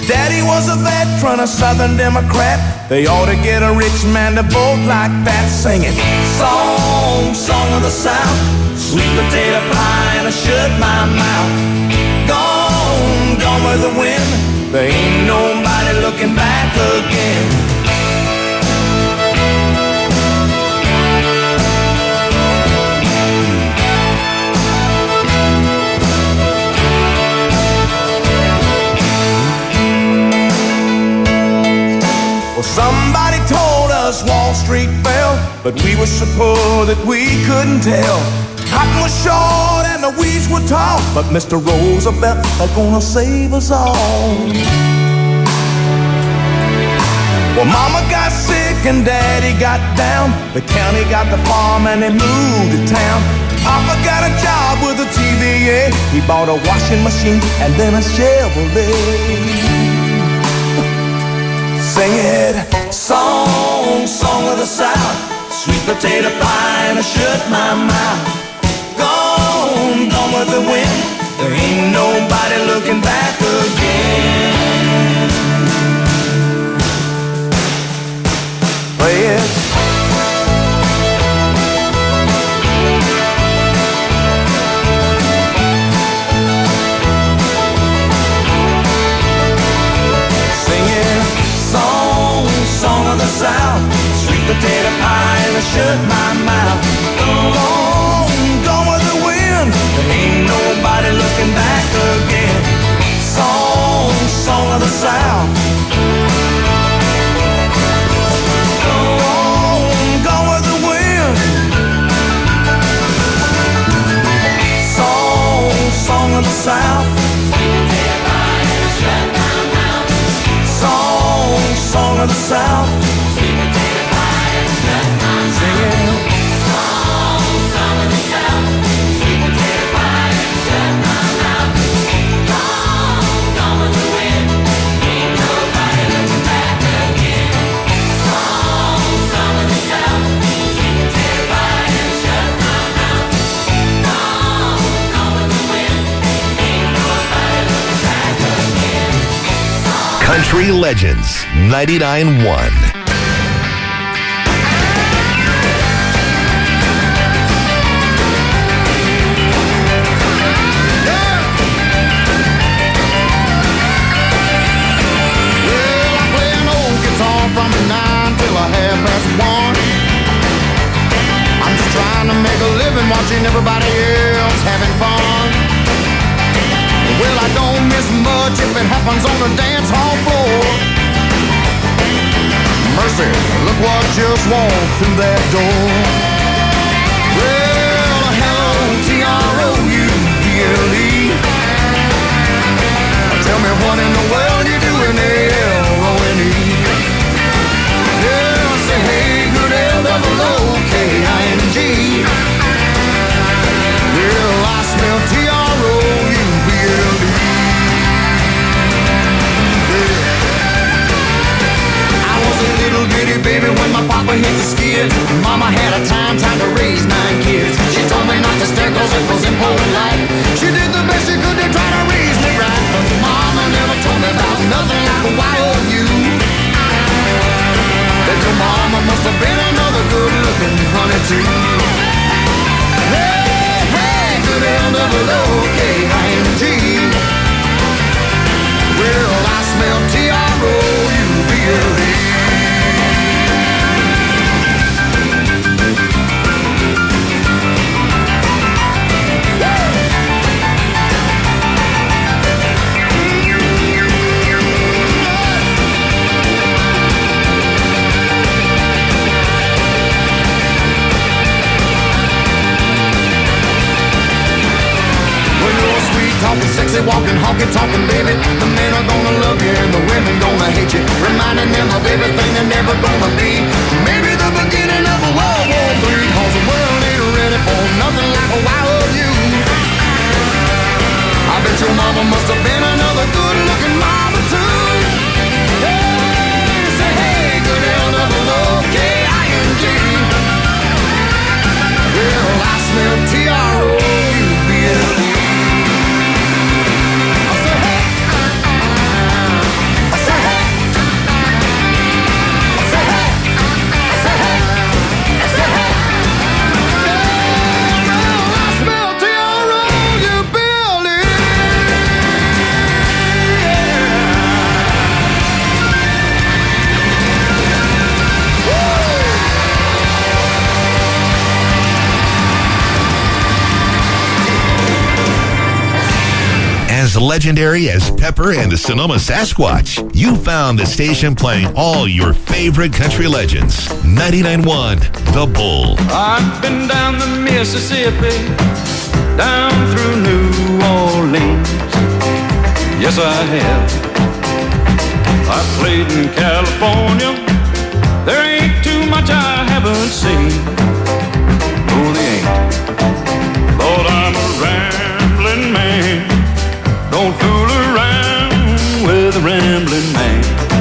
Daddy was a veteran, a Southern Democrat. They ought to get a rich man to vote like that, singing song, song of the South, sweet potato pie and I shut my mouth. Gone, gone with the wind, there ain't nobody looking back again. Well, somebody told us Wall Street fell, but we were so poor that we couldn't tell. Cotton was short and the weeds were tall, but Mr. Roosevelt is gonna save us all. Well, Mama got sick and Daddy got down. The county got the farm and they moved to town. Papa got a job with the TVA. He bought a washing machine and then a Chevrolet. Sing it, song, song of the South, sweet potato pie and I shut my mouth. Gone, gone with the wind, there ain't nobody looking back again. Play it. South, sweet potato pie and I shut my mouth. Gone, gone with the wind, there ain't nobody looking back again. Song, song of the South. Gone, gone with the wind. Song, song of the South. Sweet potato pie and I shut my mouth. Song, song of the South. Country Legends 99.1. Watching everybody else having fun. Well, I don't miss much if it happens on the dance hall floor. Mercy, look what just walked through that door. Well, hello, T-R-O-U-B-L-E. Tell me what in the world you doing there, L-O-N-E. Yeah, I say, hey, good L-O-O-K-I-N-G. Well, I smell T-R-O-U-B-L-E. Yeah. I was a little bitty baby when my papa hit the skid. Mama had a time to raise 9 kids. She told me not to stare cause it was impolite. She did the best she could to try to raise me right, but Mama never told me as legendary as Pepper and the Sonoma Sasquatch. You found the station playing all your favorite country legends. 99.1 The Bull. I've been down the Mississippi, down through New Orleans. Yes, I have. I played in California. There ain't too much I haven't seen. Oh, there ain't. Lord, I'm a rambling man. Don't fool around with a rambling man.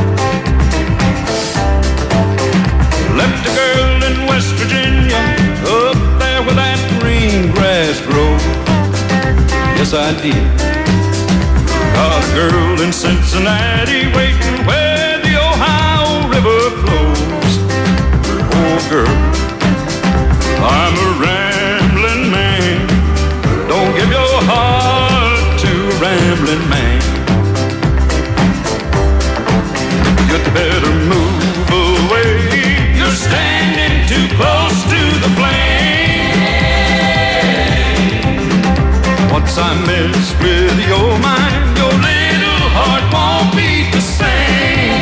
Left a girl in West Virginia, up there where that green grass grows. Yes, I did. Got a girl in Cincinnati waiting where the Ohio River flows. Oh, girl, I'm a rambling man. Don't give your heart to a rambling man. You'd better move away. You're standing too close to the flame. Once I mess with your mind, your little heart won't beat the same.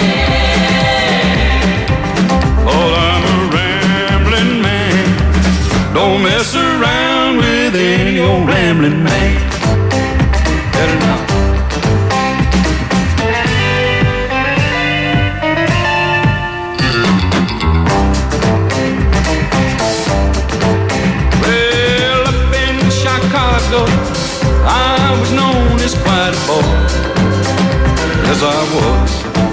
Oh, I'm a rambling man. Don't mess around with any old rambling man. Better not. Well, up in Chicago, I was known as quite a boy. Yes, I was.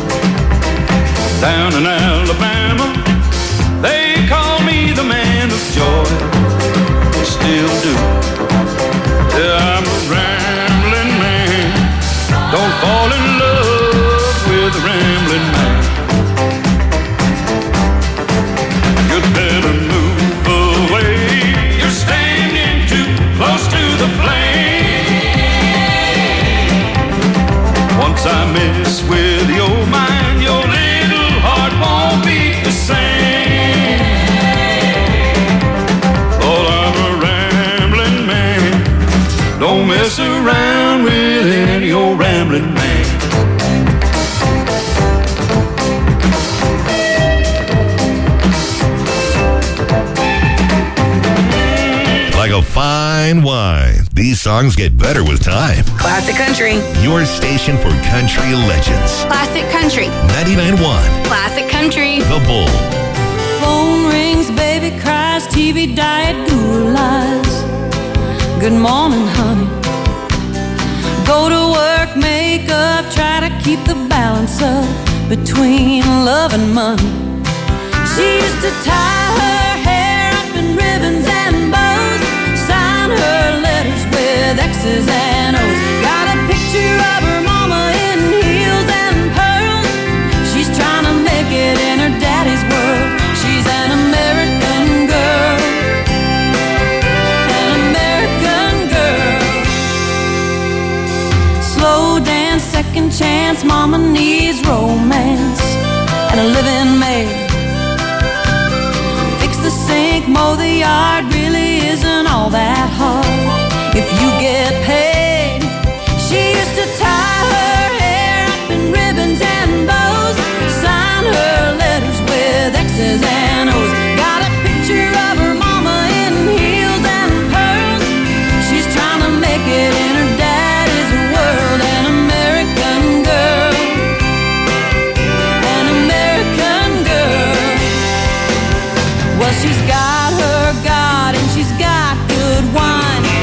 Down in Alabama, they call me the man of joy. They still do. Yeah, I'm a rambling man. Don't fall in love with a rambling man. You'd better move away. You're standing too close to the flame. Once I mess with your mind, your little heart won't beat the same. Oh, I'm a rambling man. Don't mess around with any old rambling man. Like a fine wine, these songs get better with time. Classic Country. Your station for country legends. Classic Country. 99.1 Classic Country. The Bull. Phone rings, baby cries, TV diet guru lies. Good morning, honey. Go to work, make up, try to keep the balance up between love and money. She used to tie her hair up in ribbons and bows, sign her letters with X's and O's. Got a picture of her mama in heels and pearls. She's trying to make it in her daddy's world. She's an American girl. An American girl. Slow dance, second chance, mama needs romance and a living maid. Fix the sink, mow the yard, really isn't all that hard if you get paid. She used to tie her hair up in ribbons and bows, sign her letters with X's and O's. Got a picture of her mama in heels and pearls. She's trying to make it in her daddy's world. An American girl. An American girl. Well, she's got her God and she's got good wine.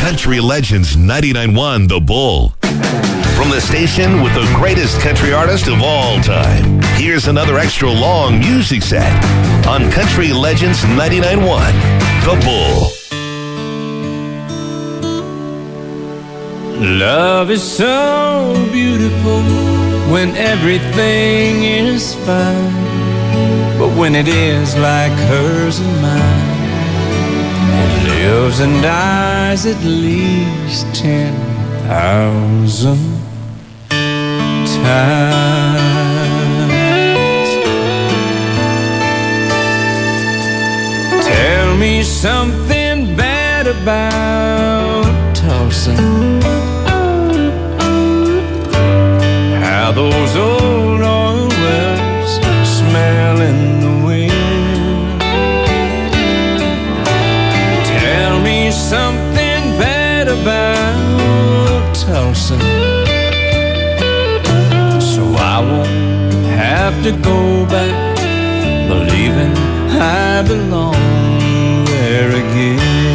Country Legends 99.1 The Bull. From the station with the greatest country artist of all time, here's another extra long music set on Country Legends 99.1 The Bull. Love is so beautiful when everything is fine, but when it is like hers and mine, it lives and dies at least 10,000 times. Tell me something bad about Tulsa. How those old oil wells smell in the wind. Tell me something bad about Tulsa, so I won't have to go back believing I belong there again.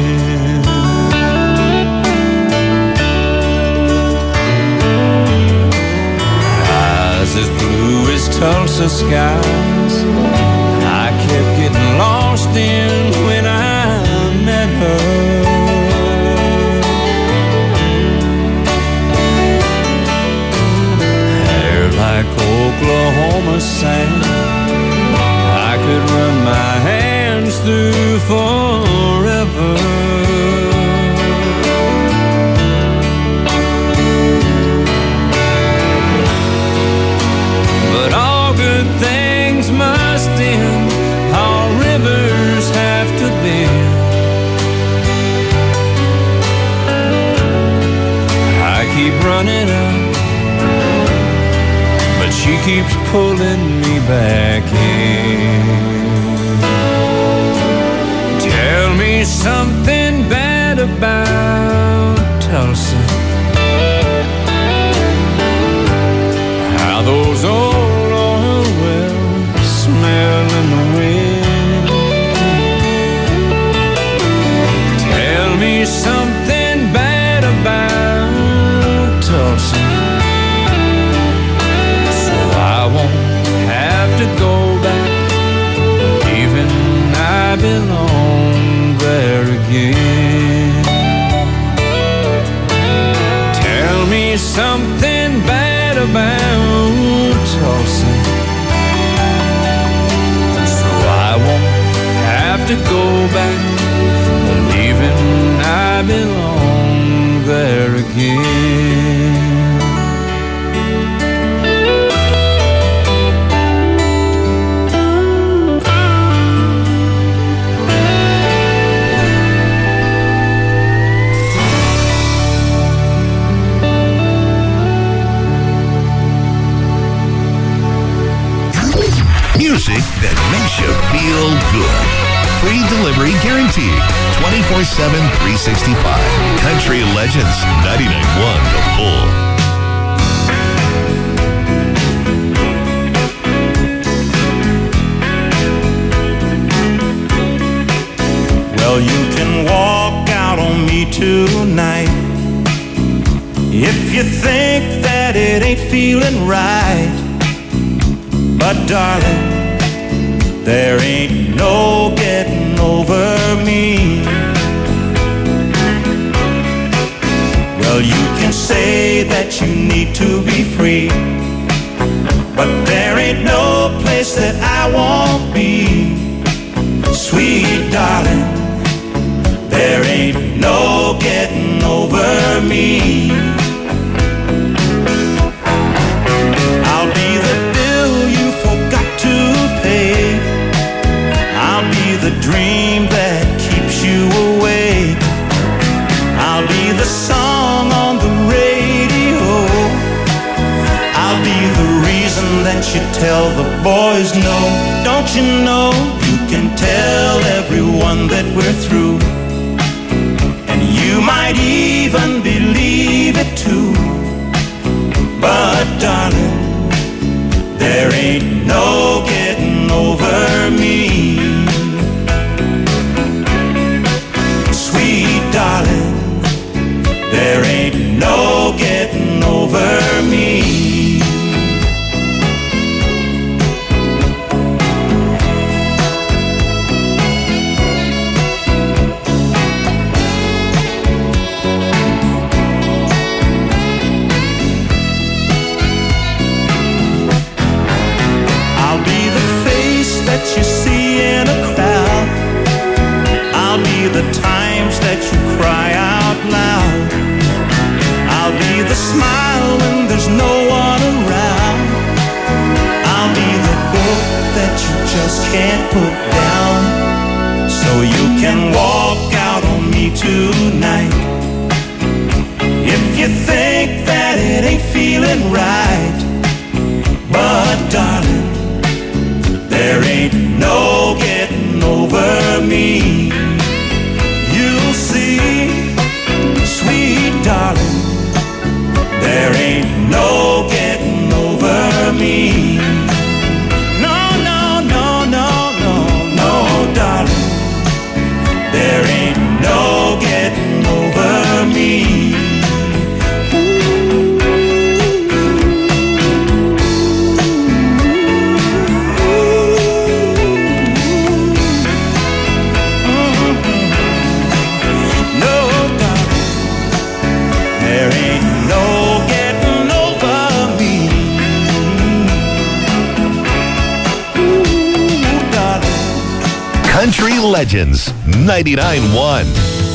As blue as Tulsa skies, I kept getting lost in when I met her. Hair like Oklahoma sand, I could run my hands through forever. Things must end, all rivers have to bend. I keep running up, but she keeps pulling me back in. Tell me something bad about Tulsa. How those old smell in the wind. Tell me something bad about Tulsa, so I won't have to go back believing I belong there again. Tell me something bad about Tulsa, to go back believing I belong there again. Music that makes you feel good. Free delivery guaranteed. 24/7, 365. Country Legends 99.1 The Bull. Well, you can walk out on me tonight if you think that it ain't feeling right. But darling, there ain't no getting over me. Well, you can say that you need to be free, but there ain't no place that I won't be. Sweet darling, there ain't no getting over me. I'll be the bill you forgot to pay. I'll be the dream that keeps you awake. I'll be the song on the radio. I'll be the reason that you tell the boys no. Don't you know you can tell everyone that we're through, and you might even believe it too. But darling, there ain't no getting over me. Sweet darling, and right. But darling, there ain't no getting over me. You'll see, sweet darling, there ain't no getting over me. No, no, no, no, no, no, darling, there ain't no getting over me. Country Legends 99.1.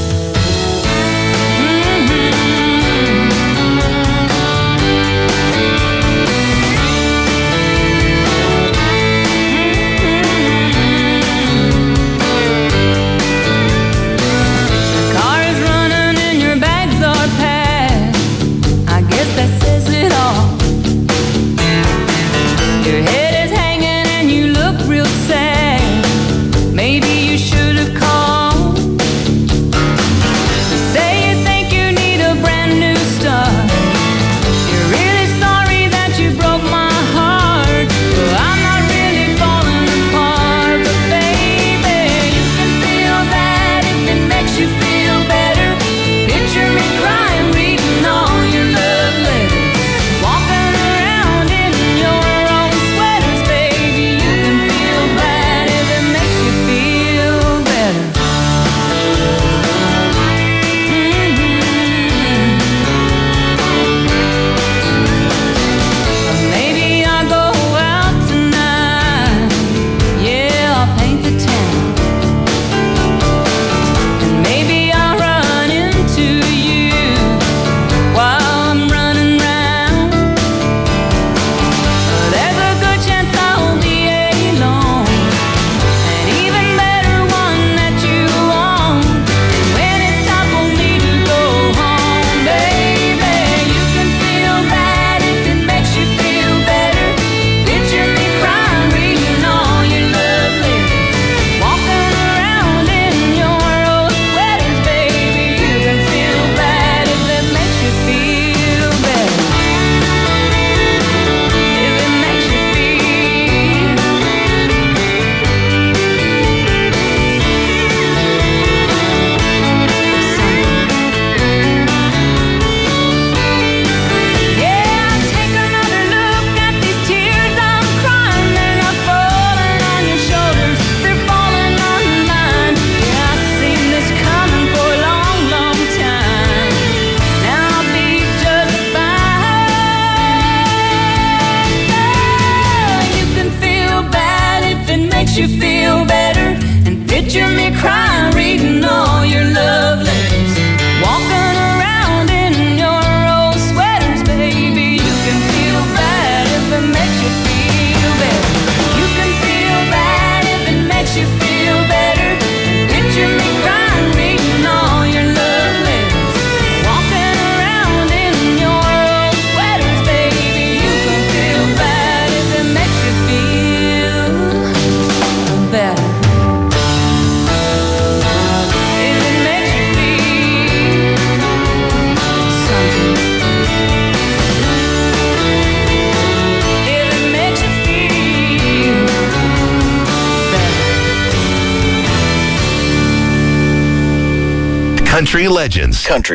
Country Legends. Country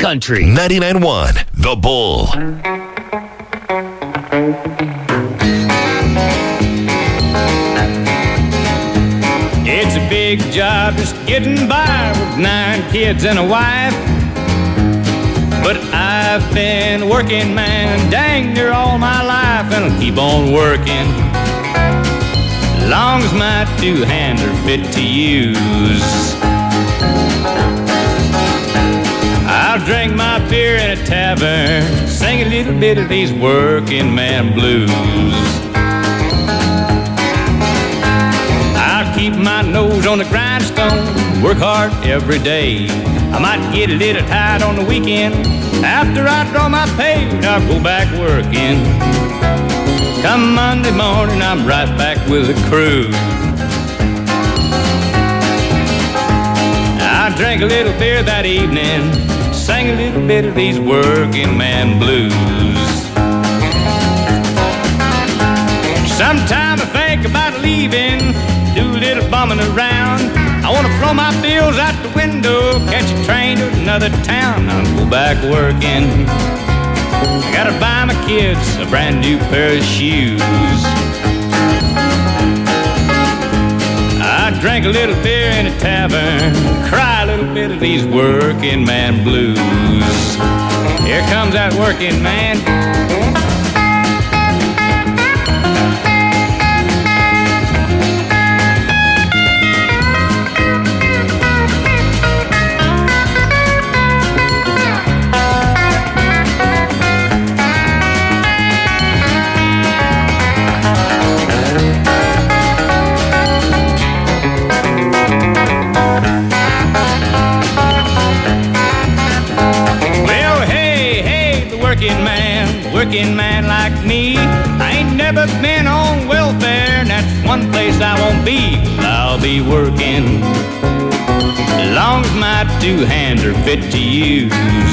99.1 The Bull. It's a big job just getting by with 9 kids and a wife. But I've been working, man, dang near all my life, and I'll keep on working long as my 2 hands are fit to use. I'll drink my beer in a tavern, sing a little bit of these working man blues. I'll keep my nose on the grindstone, work hard every day. I might get a little tired on the weekend. After I draw my pay, I'll go back working. Come Monday morning, I'm right back with the crew. I drank a little beer that evening, sang a little bit of these working man blues. Sometime I think about leaving, do a little bumming around. I want to throw my bills out the window, catch a train to another town. I'll go back working. I gotta buy my kids a brand new pair of shoes. I drank a little beer in a tavern, cry a little bit of these working man blues. Here comes that working man. Working man like me, I ain't never been on welfare, and that's one place I won't be. I'll be working as long as my two hands are fit to use.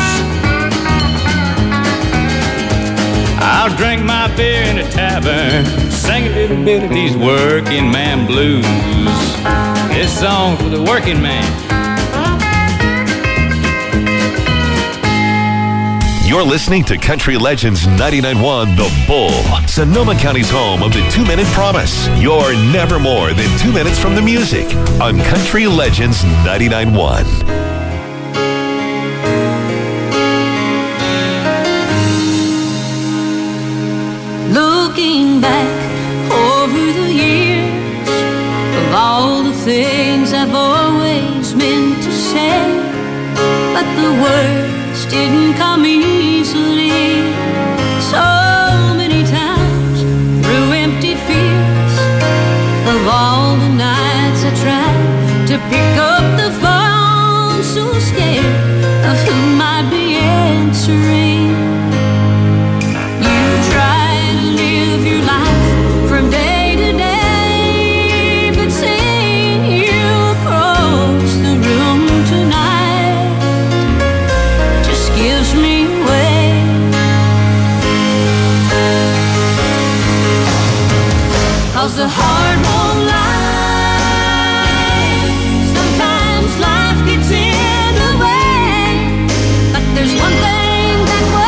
I'll drink my beer in a tavern, sing a little bit of these working man blues. This song's for the working man. You're listening to Country Legends 99.1 The Bull, Sonoma County's home of the 2-Minute Promise. You're never more than 2 minutes from the music on Country Legends 99.1. Looking back over the years of all the things I've always meant to say, but the words didn't come easily. So many times through empty fears of all the nights I tried to pick up the phone, so scared of who might be answering. You try to live your life from day to day, but seeing you across the room tonight just gives me away. 'Cause the heart won't lie. Sometimes life gets in the way, but there's one thing that will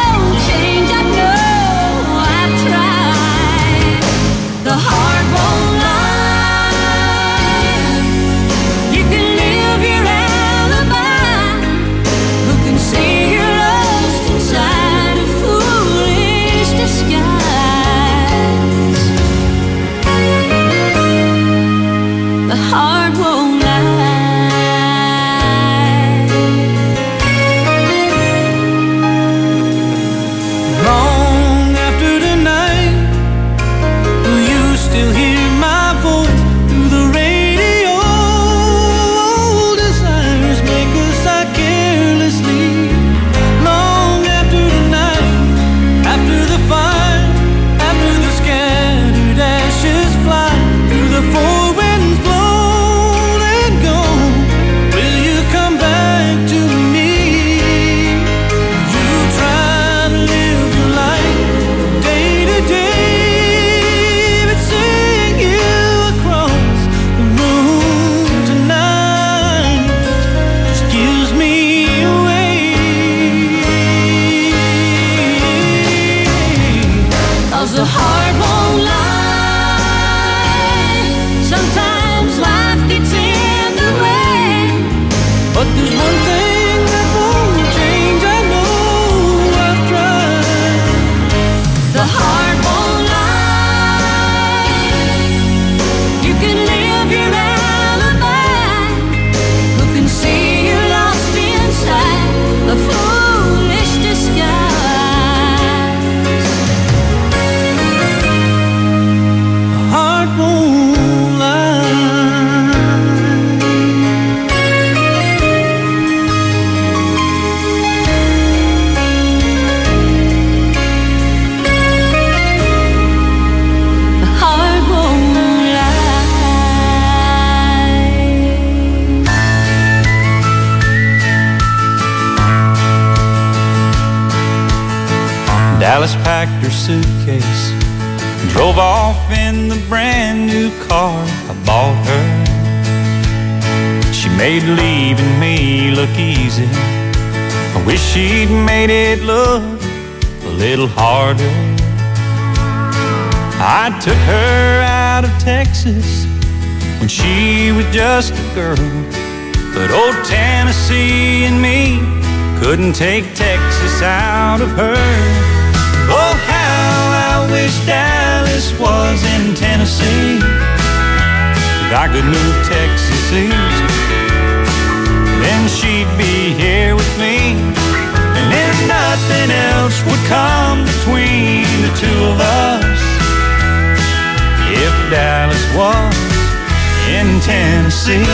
Dallas packed her suitcase and drove off in the brand new car I bought her. She made leaving me look easy. I wish she'd made it look a little harder. I took her out of Texas when she was just a girl, but old Tennessee and me couldn't take Texas out of her. Oh, how I wish Dallas was in Tennessee. If I could move Texas east, then she'd be here with me, and then nothing else would come between the two of us. If Dallas was in Tennessee.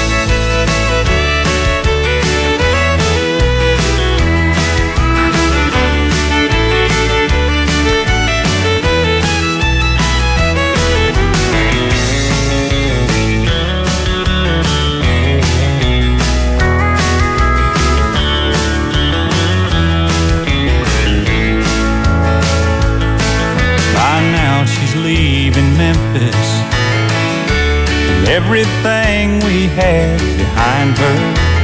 Leaving Memphis and everything we had behind her.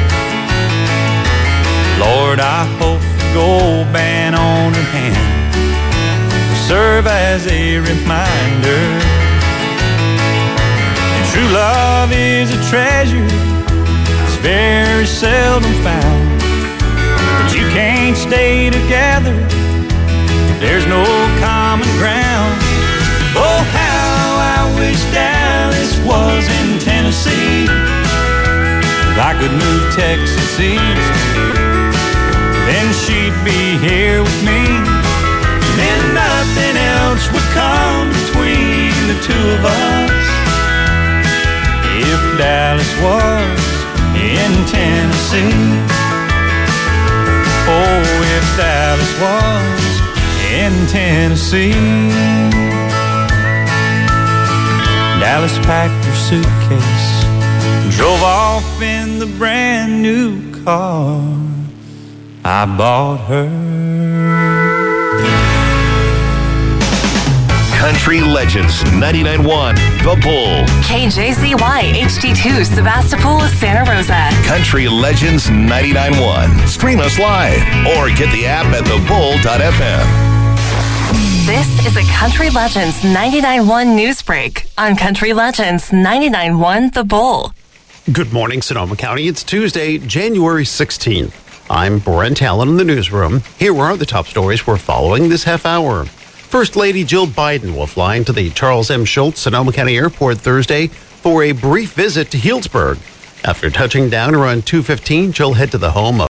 Lord, I hope the gold band on her hand will serve as a reminder. And true love is a treasure that's very seldom found, but you can't stay together if there's no common ground. Oh, how I wish Dallas was in Tennessee. If I could move Texas east, then she'd be here with me, and then nothing else would come between the two of us. If Dallas was in Tennessee. Oh, if Dallas was in Tennessee. Dallas packed her suitcase and drove off in the brand new car I bought her. Country Legends 99.1 The Bull. KJZY HD2 Sebastopol, Santa Rosa. Country Legends 99.1. Stream us live or get the app at thebull.fm. This is a Country Legends 99.1 news break on Country Legends 99.1 The Bull. Good morning, Sonoma County. It's Tuesday, January 16th. I'm Brent Allen in the newsroom. Here are the top stories we're following this half hour. First Lady Jill Biden will fly into the Charles M. Schultz Sonoma County Airport Thursday for a brief visit to Healdsburg. After touching down around 2:15, she'll head to the home of